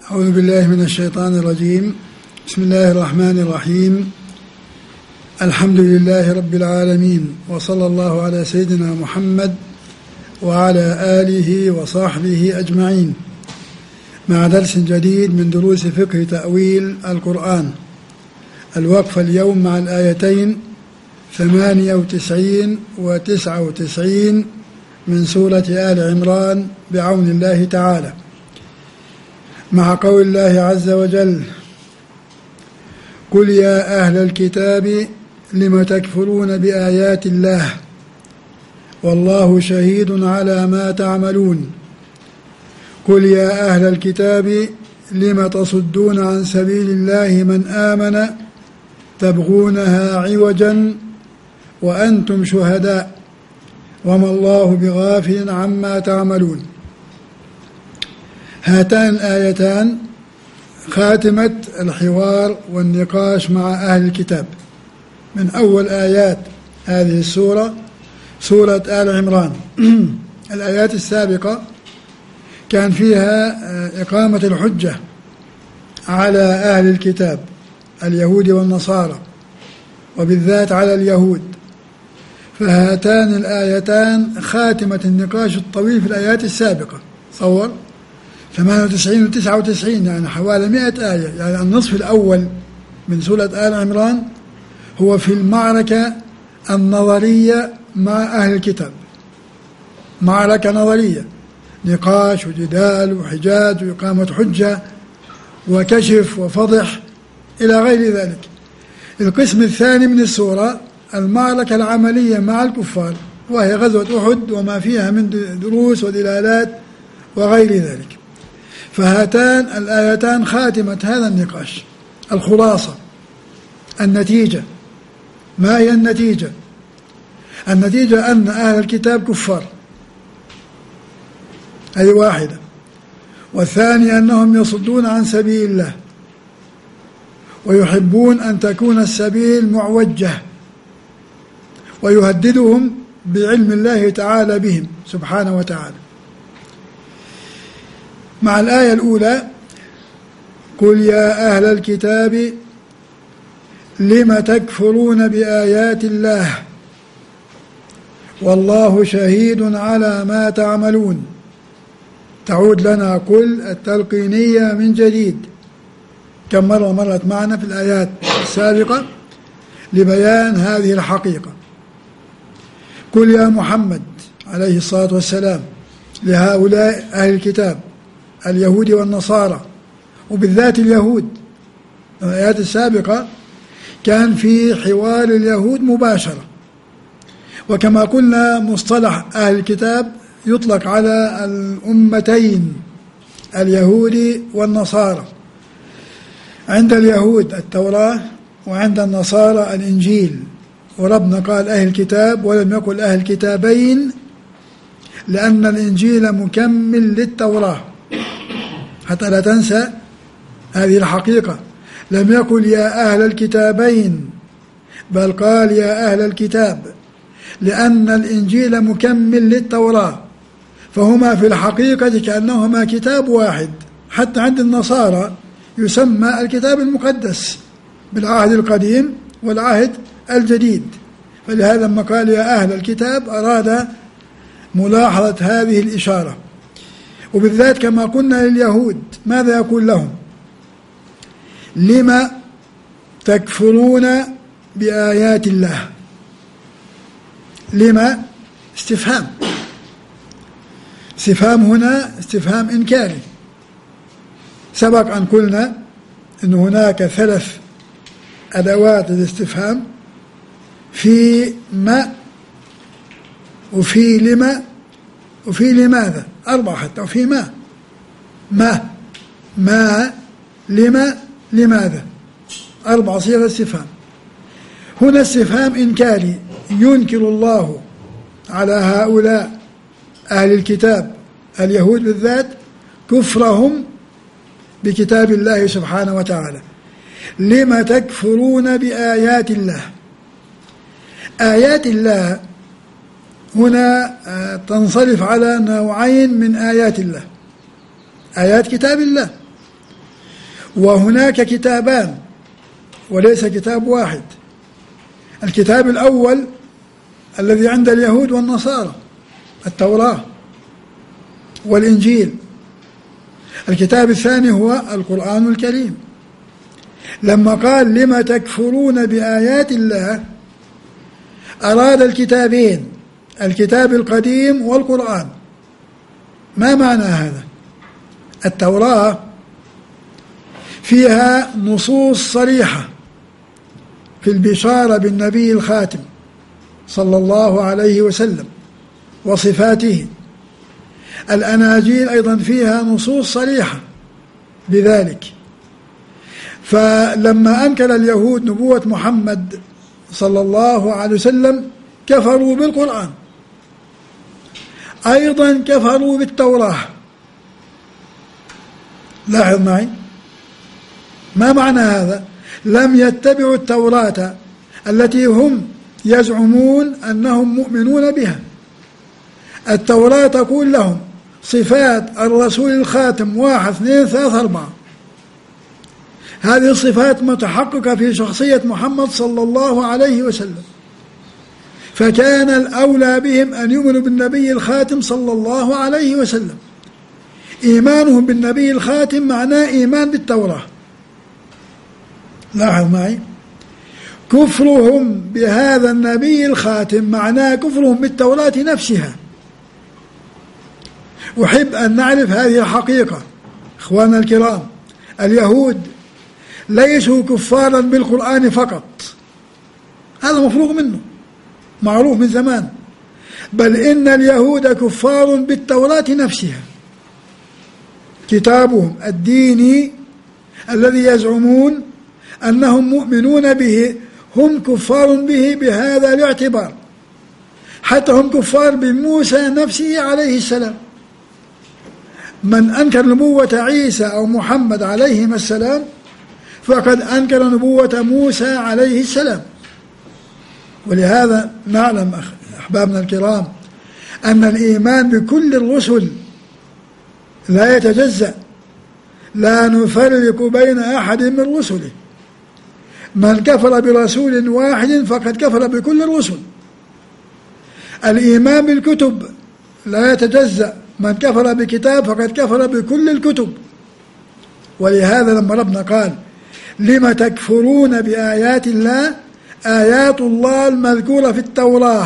أعوذ بالله من الشيطان الرجيم. بسم الله الرحمن الرحيم. الحمد لله رب العالمين، وصلى الله على سيدنا محمد وعلى آله وصحبه أجمعين، مع درس جديد من دروس فقه تأويل القرآن. الوقف اليوم مع الآيتين 98 و99 من سورة آل عمران بعون الله تعالى، مع قول الله عز وجل: قل يا أهل الكتاب لم تكفرون بآيات الله والله شهيد على ما تعملون. قل يا أهل الكتاب لم تصدون عن سبيل الله من آمن تبغونها عوجا وأنتم شهداء وما الله بغافل عما تعملون. هاتان الآيتان خاتمة الحوار والنقاش مع أهل الكتاب من أول آيات هذه السورة، سورة آل عمران. الآيات السابقة كان فيها إقامة الحجة على أهل الكتاب اليهود والنصارى، وبالذات على اليهود. فهاتان الآيتان خاتمة النقاش الطويل في الآيات السابقة. تصور 98 و 99، يعني حوالي 100 آية، يعني النصف الأول من سورة آل عمران هو في المعركة النظرية مع أهل الكتاب، معركة نظرية، نقاش وجدال وحجاج وإقامة حجة وكشف وفضح إلى غير ذلك. القسم الثاني من السورة المعركة العملية مع الكفار، وهي غزوة أحد وما فيها من دروس ودلالات وغير ذلك. فهاتان الآيتان خاتمة هذا النقاش. الخلاصة، النتيجة. ما هي النتيجة؟ النتيجة أن أهل الكتاب كفار، أي واحدة. والثاني أنهم يصدون عن سبيل الله ويحبون أن تكون السبيل معوجة، ويهددهم بعلم الله تعالى بهم سبحانه وتعالى. مع الآية الأولى: قل يا أهل الكتاب لم تكفرون بآيات الله والله شهيد على ما تعملون. تعود لنا قل التلقينية من جديد، كم مرة مرت معنا في الآيات السابقة لبيان هذه الحقيقة. قل يا محمد عليه الصلاة والسلام لهؤلاء أهل الكتاب اليهود والنصارى، وبالذات اليهود. الآيات السابقة كان في حوار اليهود مباشرة، وكما قلنا مصطلح أهل الكتاب يطلق على الأمتين اليهود والنصارى. عند اليهود التوراة وعند النصارى الإنجيل، وربنا قال أهل الكتاب ولم يقل أهل الكتابين، لأن الإنجيل مكمل للتوراة، حتى لا تنسى هذه الحقيقة. لم يقل يا أهل الكتابين، بل قال يا أهل الكتاب، لأن الإنجيل مكمل للتوراة، فهما في الحقيقة كأنهما كتاب واحد. حتى عند النصارى يسمى الكتاب المقدس بالعهد القديم والعهد الجديد. فلهذا لما قال يا أهل الكتاب أراد ملاحظة هذه الإشارة. وبالذات كما قلنا لليهود ماذا يقول لهم؟ لما تكفرون بآيات الله. لما استفهام، استفهام هنا استفهام إنكاري. سبق أن قلنا أن هناك 3 أدوات الاستفهام، في ما وفي لما وفي لماذا، 4 حتى، وفي ما لما لماذا، 4 صيغ استفهام. هنا استفهام إنكاري، ينكر الله على هؤلاء أهل الكتاب اليهود بالذات كفرهم بكتاب الله سبحانه وتعالى. لما تكفرون بآيات الله. آيات الله هنا تنصرف على نوعين من آيات الله: آيات كتاب الله وهناك كتابان وليس كتاب واحد. الكتاب الأول الذي عند اليهود والنصارى التوراة والإنجيل. الكتاب الثاني هو القرآن الكريم. لما قال لم تكفرون بآيات الله أراد الكتابين، الكتاب القديم والقرآن. ما معنى هذا؟ التوراة فيها نصوص صريحة في البشارة بالنبي الخاتم صلى الله عليه وسلم وصفاته. الأناجيل أيضا فيها نصوص صريحة بذلك. فلما أنكر اليهود نبوة محمد صلى الله عليه وسلم كفروا بالقرآن، أيضا كفروا بالتوراة. لاحظ معي، ما معنى هذا؟ لم يتبعوا التوراة التي هم يزعمون أنهم مؤمنون بها. التوراة تقول لهم صفات الرسول الخاتم 1 2 3 4. هذه الصفات متحققة في شخصية محمد صلى الله عليه وسلم، فكان الأولى بهم أن يؤمنوا بالنبي الخاتم صلى الله عليه وسلم. إيمانهم بالنبي الخاتم معناه إيمان بالتوراة. لاحظ معي، كفرهم بهذا النبي الخاتم معناه كفرهم بالتوراة نفسها. أحب أن نعرف هذه الحقيقة إخواننا الكرام. اليهود ليسوا كفارا بالقرآن فقط، هذا مفروغ منه، معروف من زمان، بل إن اليهود كفار بالتوراة نفسها. كتابهم الديني الذي يزعمون أنهم مؤمنون به هم كفار به بهذا الاعتبار، حتى هم كفار بموسى نفسه عليه السلام. من أنكر نبوة عيسى أو محمد عليهما السلام فقد أنكر نبوة موسى عليه السلام. ولهذا نعلم أحبابنا الكرام أن الإيمان بكل الرسل لا يتجزأ، لا نفرق بين أحد من رسله. من كفر برسول واحد فقد كفر بكل الرسل. الإيمان بالكتب لا يتجزأ، من كفر بكتاب فقد كفر بكل الكتب. ولهذا لما ربنا قال لم تكفرون بآيات الله، آيات الله المذكورة في التوراة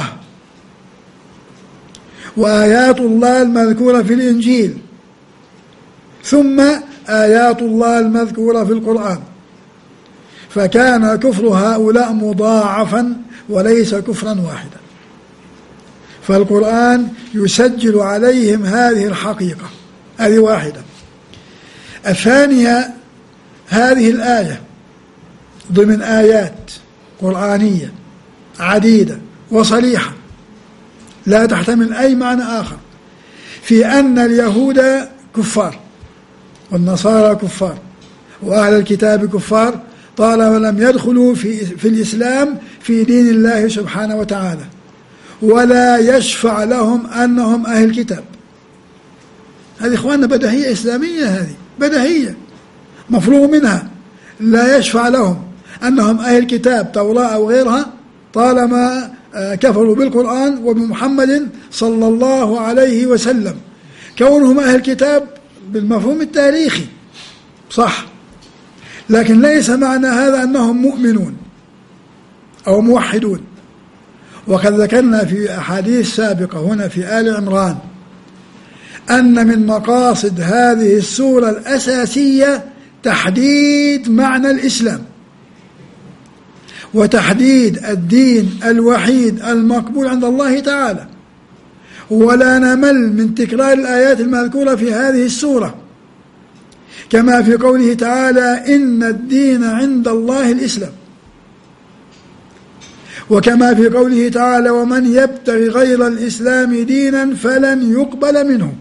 وآيات الله المذكورة في الإنجيل ثم آيات الله المذكورة في القرآن، فكان كفر هؤلاء مضاعفا وليس كفرا واحدا. فالقرآن يسجل عليهم هذه الحقيقة. هذه واحدة. الثانية، هذه الآية ضمن آيات قرآنية عديدة وصريحة لا تحتمل أي معنى آخر في أن اليهود كفار والنصارى كفار وأهل الكتاب كفار طالما لم يدخلوا في الإسلام في دين الله سبحانه وتعالى، ولا يشفع لهم أنهم أهل الكتاب. هذه إخواننا بدهية إسلامية، هذه بدهية مفروغ منها. لا يشفع لهم أنهم أهل كتاب توراة أو غيرها طالما كفروا بالقرآن وبمحمد صلى الله عليه وسلم. كونهم أهل كتاب بالمفهوم التاريخي صح، لكن ليس معنى هذا أنهم مؤمنون أو موحدون. وقد ذكرنا في أحاديث سابقة هنا في آل عمران أن من مقاصد هذه السورة الأساسية تحديد معنى الإسلام وتحديد الدين الوحيد المقبول عند الله تعالى. ولا نمل من تكرار الآيات المذكورة في هذه السورة، كما في قوله تعالى إن الدين عند الله الإسلام، وكما في قوله تعالى ومن يبتغي غير الإسلام دينا فلن يقبل منه.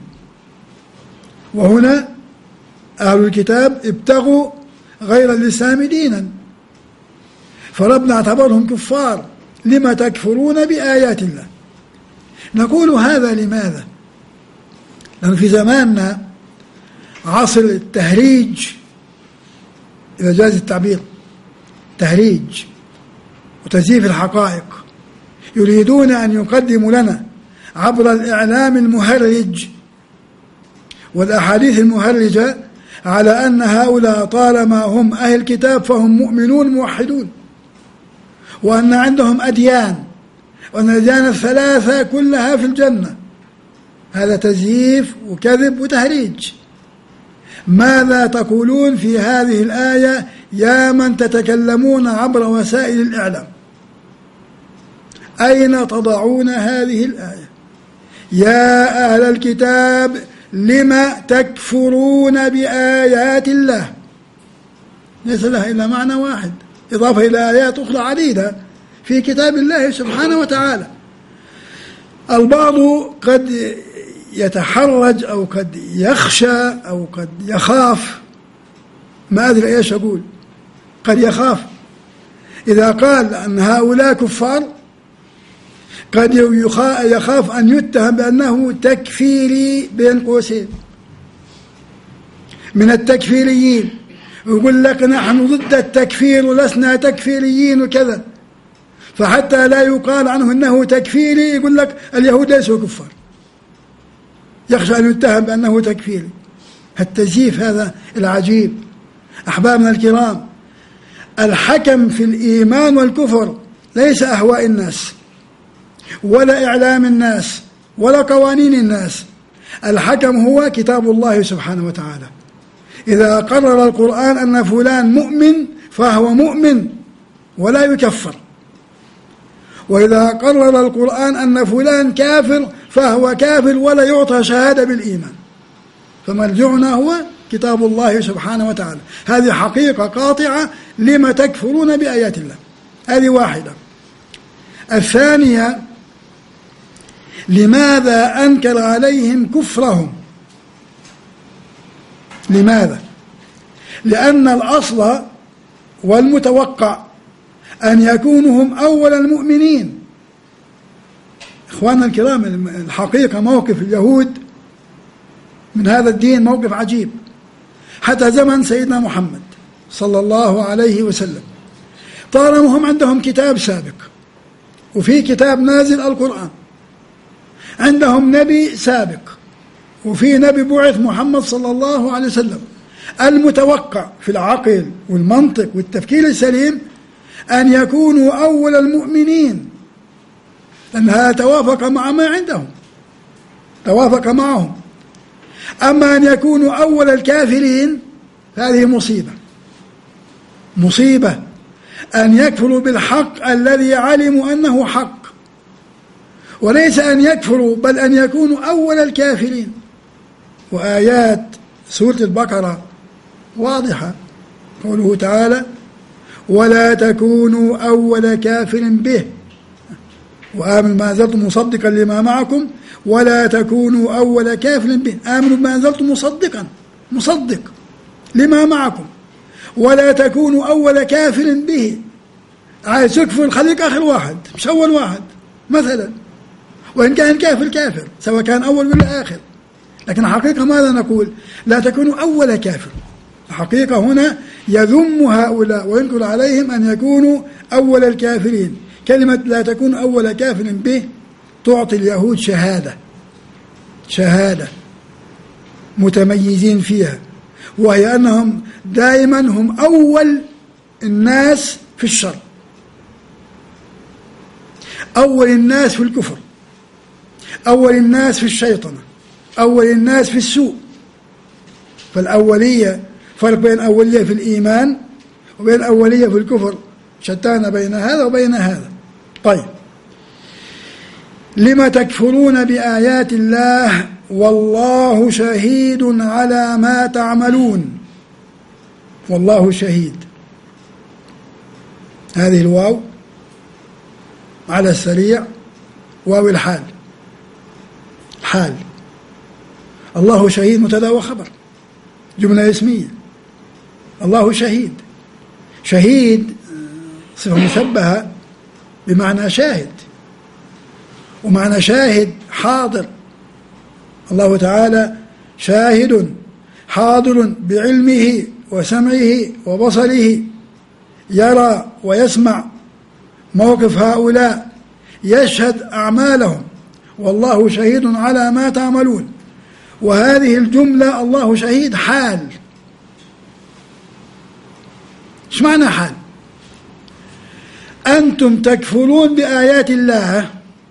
وهنا أهل الكتاب ابتغوا غير الإسلام دينا، فربنا اعتبرهم كفار. لما تكفرون بآيات الله؟ نقول هذا لماذا؟ لأن في زماننا عصر التهريج إذا جاز التعبير، تهريج وتزييف الحقائق. يريدون أن يقدموا لنا عبر الإعلام المهرج والأحاديث المهرجة على أن هؤلاء طالما هم أهل كتاب فهم مؤمنون موحدون، وأن عندهم أديان، وأن الأديان الثلاثة كلها في الجنة. هذا تزييف وكذب وتهريج. ماذا تقولون في هذه الآية يا من تتكلمون عبر وسائل الإعلام؟ أين تضعون هذه الآية؟ يا أهل الكتاب لم تكفرون بآيات الله؟ ليس لها إلا معنى واحد، إضافة إلى آيات أخرى عديدة في كتاب الله سبحانه وتعالى. البعض قد يتحرج أو قد يخشى أو قد يخاف، ما أدري إيش أقول، قد يخاف إذا قال أن هؤلاء كفار، قد يخاف أن يتهم بأنه تكفيري بين قوسين من التكفيريين، ويقول لك نحن ضد التكفير ولسنا تكفيريين وكذا، فحتى لا يقال عنه أنه تكفيري يقول لك اليهود ليسوا كفار، يخشى أن يتهم بأنه تكفيري. التزييف هذا العجيب. أحبابنا الكرام، الحكم في الإيمان والكفر ليس أهواء الناس ولا إعلام الناس ولا قوانين الناس، الحكم هو كتاب الله سبحانه وتعالى. إذا قرر القرآن أن فلان مؤمن فهو مؤمن ولا يكفر، وإذا قرر القرآن أن فلان كافر فهو كافر ولا يعطى شهادة بالإيمان. فمرجعنا هو كتاب الله سبحانه وتعالى. هذه حقيقة قاطعة. لما تكفرون بآيات الله؟ هذه واحدة. الثانية، لماذا أنكر عليهم كفرهم؟ لماذا؟ لأن الأصل والمتوقع أن يكونوا هم أول المؤمنين. إخواننا الكرام، الحقيقة موقف اليهود من هذا الدين موقف عجيب. حتى زمن سيدنا محمد صلى الله عليه وسلم طالما هم عندهم كتاب سابق وفي كتاب نازل القرآن، عندهم نبي سابق وفي نبي بعث محمد صلى الله عليه وسلم، المتوقع في العقل والمنطق والتفكير السليم أن يكونوا أول المؤمنين، لأنها توافق مع ما عندهم، توافق معهم. أما أن يكونوا أول الكافرين هذه مصيبة أن يكفروا بالحق الذي علموا أنه حق، وليس أن يكفروا بل أن يكونوا أول الكافرين. وآيات سورة البقرة واضحة، قوله تعالى ولا تكونوا أول كافر به وآمنوا ما أنزلتم مصدقا لما معكم ولا تكونوا أول كافر به. آمنوا ما أنزلتم مصدق لما معكم ولا تكونوا أول كافر به. عايز تكفر خليك آخر واحد مش أول واحد مثلا، وإن كان كافر سواء كان أول ولا آخر. لكن الحقيقة ماذا نقول؟ لا تكونوا أول كافر. الحقيقة هنا يذم هؤلاء وينكر عليهم أن يكونوا أول الكافرين. كلمة لا تكون أول كافر به تعطي اليهود شهادة متميزين فيها، وهي أنهم دائما هم أول الناس في الشر، أول الناس في الكفر، أول الناس في الشيطنة، أول الناس في السوء. فالأولية فرق بين أولية في الإيمان وبين أولية في الكفر، شتان بين هذا وبين هذا. طيب، لما تكفرون بآيات الله والله شهيد على ما تعملون؟ والله شهيد، هذه الواو على السريع واو الحال. الله شهيد مبتدا وخبر، جملة اسمية. الله شهيد صفة مشبهة بمعنى شاهد، ومعنى شاهد حاضر. الله تعالى شاهد حاضر بعلمه وسمعه وبصره، يرى ويسمع. موقف هؤلاء يشهد أعمالهم والله شهيد على ما تعملون. وهذه الجملة الله شهيد حال. ايش معنى حال؟ أنتم تكفرون بآيات الله،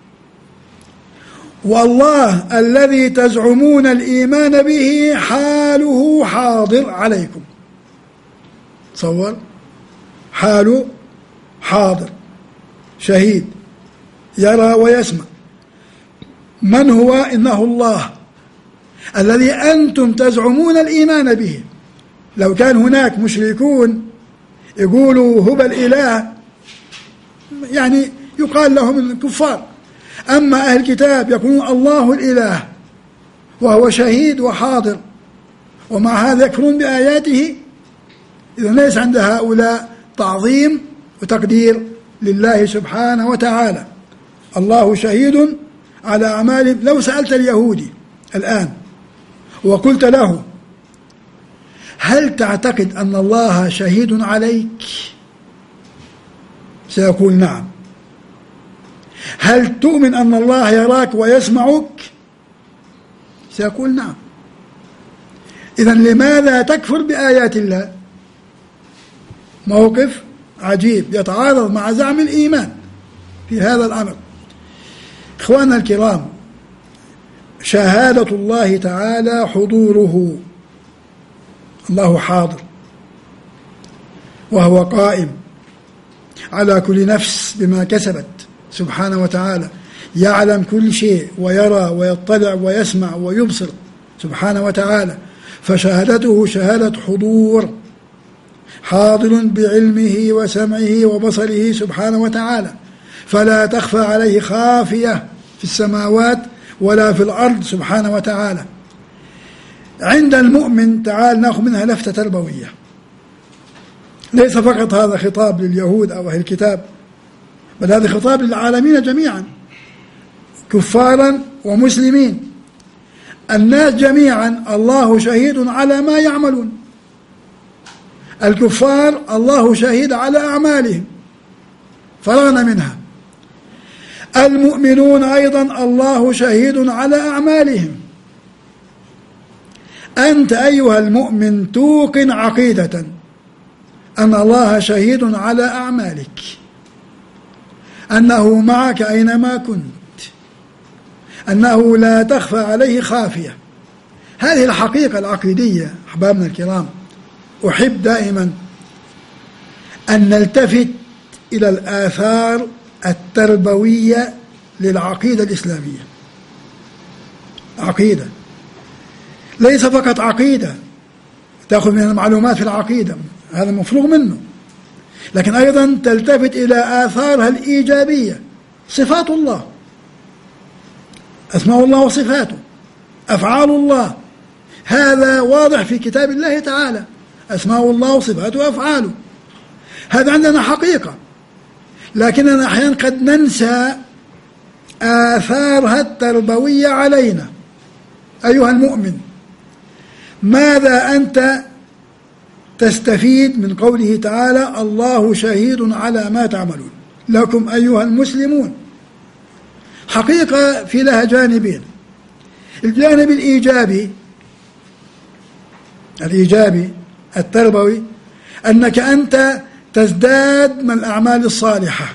والله الذي تزعمون الإيمان به حاله حاضر عليكم. تصور، حاله حاضر شهيد، يرى ويسمع. من هو؟ إنه الله الذي أنتم تزعمون الإيمان به. لو كان هناك مشركون يقولوا هبل إله، يعني يقال لهم الكفار. أما أهل الكتاب يقولون الله الإله وهو شهيد وحاضر، ومع هذا يكفرون بآياته. إذا ليس عند هؤلاء تعظيم وتقدير لله سبحانه وتعالى. الله شهيد على أعمالهم. لو سألت اليهودي الآن وقلت له هل تعتقد أن الله شهيد عليك؟ سيقول نعم. هل تؤمن أن الله يراك ويسمعك؟ سيقول نعم. إذن لماذا تكفر بآيات الله؟ موقف عجيب يتعارض مع زعم الإيمان في هذا الأمر. إخواننا الكرام، شهادة الله تعالى حضوره. الله حاضر وهو قائم على كل نفس بما كسبت سبحانه وتعالى، يعلم كل شيء ويرى ويطلع ويسمع ويبصر سبحانه وتعالى. فشهادته شهادة حضور، حاضر بعلمه وسمعه وبصره سبحانه وتعالى، فلا تخفى عليه خافية في السماوات ولا في الأرض سبحانه وتعالى. عند المؤمن، تعال نأخذ منها لفتة تربوية، ليس فقط هذا خطاب لليهود أو أهل الكتاب، بل هذا خطاب للعالمين جميعا، كفارا ومسلمين. الناس جميعا الله شهيد على ما يعملون. الكفار الله شهيد على أعمالهم فرغنا منها. المؤمنون أيضا الله شهيد على أعمالهم. أنت أيها المؤمن توقن عقيدة أن الله شهيد على أعمالك، أنه معك أينما كنت، أنه لا تخفى عليه خافية. هذه الحقيقة العقيدية أحبابنا الكرام. أحب دائما أن نلتفت إلى الآثار التربوية للعقيدة الإسلامية. عقيدة ليس فقط عقيدة تأخذ من المعلومات في العقيدة، هذا مفروغ منه، لكن أيضا تلتفت إلى آثارها الإيجابية. صفات الله، أسماء الله وصفاته، أفعال الله، هذا واضح في كتاب الله تعالى، أسماء الله وصفاته وأفعاله. هذا عندنا حقيقة، لكننا أحيانا قد ننسى آثارها التربوية علينا. أيها المؤمن، ماذا أنت تستفيد من قوله تعالى الله شهيد على ما تعملون؟ لكم أيها المسلمون حقيقة في لها جانبين. الجانب الإيجابي التربوي، أنك أنت تزداد من الأعمال الصالحة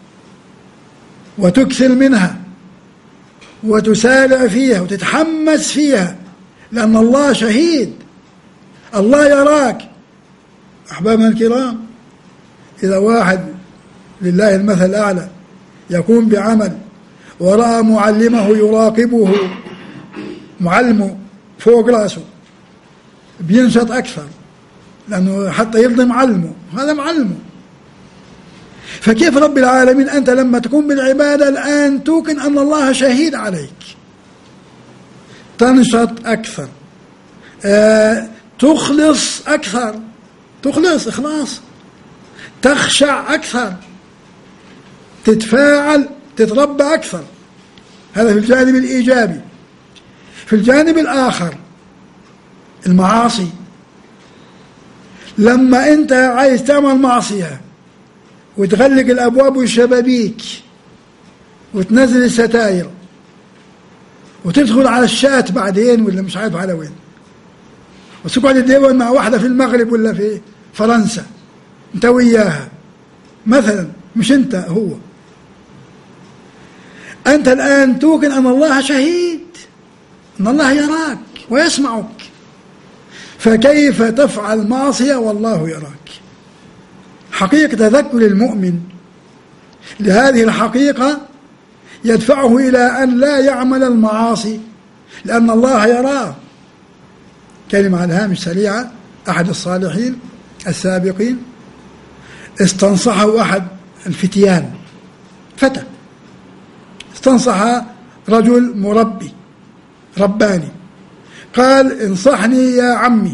وتكثر منها وتسارع فيها وتتحمس فيها، لأن الله شهيد، الله يراك. أحبابنا الكرام، إذا واحد لله المثل الأعلى يقوم بعمل ورأى معلمه يراقبه، معلمه فوق رأسه، بينشط أكثر، لأنه حتى يرضي معلمه، هذا معلمه. فكيف رب العالمين أنت لما تقوم بالعبادة الآن توقن أن الله شهيد عليك، تنشط أكثر، تخلص أكثر، تخلص إخلاص، تخشع أكثر، تتفاعل، تتربى أكثر. هذا في الجانب الإيجابي. في الجانب الآخر المعاصي، لما أنت عايز تعمل معصية وتغلق الأبواب والشبابيك وتنزل الستاير وتدخل على الشات بعدين ولا مش عارف على وين، وتقعد تدور مع واحدة في المغرب ولا في فرنسا أنت وياها مثلا، مش أنت، هو أنت الآن توقن أن الله شهيد، أن الله يراك ويسمعك، فكيف تفعل معصية والله يراك؟ حقيقة تذكر المؤمن لهذه الحقيقة يدفعه إلى أن لا يعمل المعاصي لأن الله يراه. كلمة على الهامش سريعة، أحد الصالحين السابقين استنصحه أحد الفتيان، فتى استنصح رجل مربي رباني، قال انصحني يا عمي،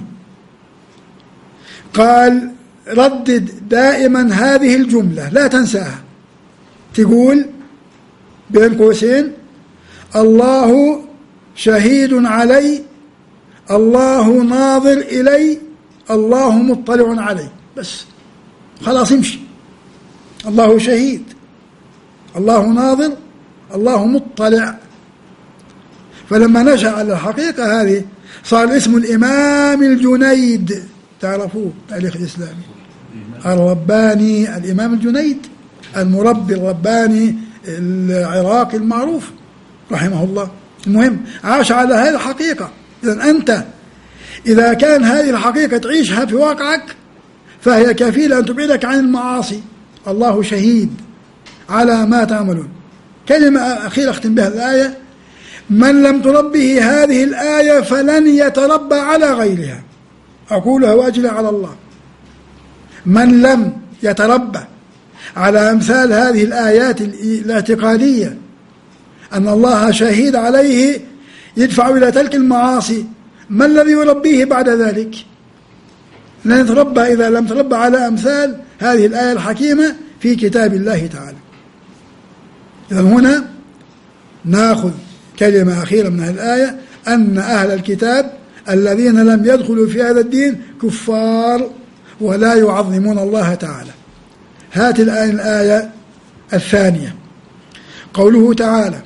قال ردد دائما هذه الجملة لا تنساها، تقول بين قوسين الله شهيد علي، الله ناظر إلي، الله مطلع علي، بس خلاص امشي، الله شهيد، الله ناظر، الله مطلع. فلما نشأ على الحقيقة هذه صار اسم الإمام الجنيد، تعرفوه تاريخ الإسلامي الرباني، الإمام الجنيد المربي الرباني العراقي المعروف رحمه الله. المهم عاش على هذه الحقيقة. إذن أنت إذا كان هذه الحقيقة تعيشها في واقعك فهي كفيلة أن تبعدك عن المعاصي. الله شهيد على ما تعملون. كلمة أخيرة أختم بها الآية: من لم تربه هذه الآية فلن يتربى على غيرها. أقولها وأجري على الله. من لم يتربى على أمثال هذه الآيات الاعتقادية أن الله شهيد عليه يدفع إلى ترك المعاصي، ما الذي يربيه بعد ذلك؟ لن يتربى إذا لم تربى على أمثال هذه الآية الحكيمة في كتاب الله تعالى. إذن هنا نأخذ كلمة أخيرة من هذه الآية: أن أهل الكتاب الذين لم يدخلوا في هذا الدين كفار ولا يعظمون الله تعالى. هات الآن الآية الثانية، قوله تعالى: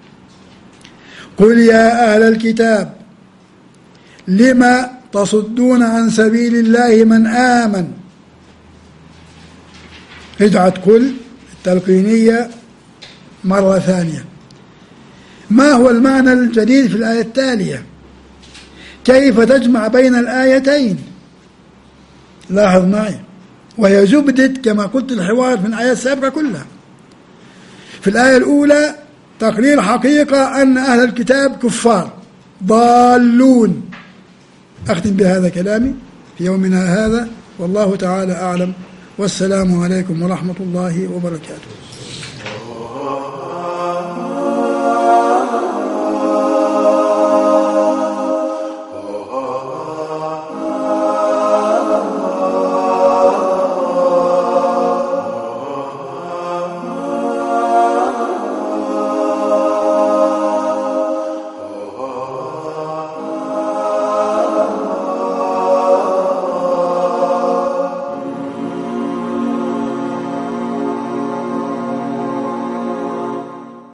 قل يا أهل الكتاب لم تصدون عن سبيل الله من آمن. رجعت قل التلقينية مرة ثانية. ما هو المعنى الجديد في الآية التالية؟ كيف تجمع بين الآيتين؟ لاحظ معي، وهي زبدة كما قلت الحوار من الآيات السابقة كلها. في الآية الأولى تقرير حقيقة أن أهل الكتاب كفار ضالون. أختم بهذا كلامي في يومنا هذا، والله تعالى أعلم، والسلام عليكم ورحمة الله وبركاته.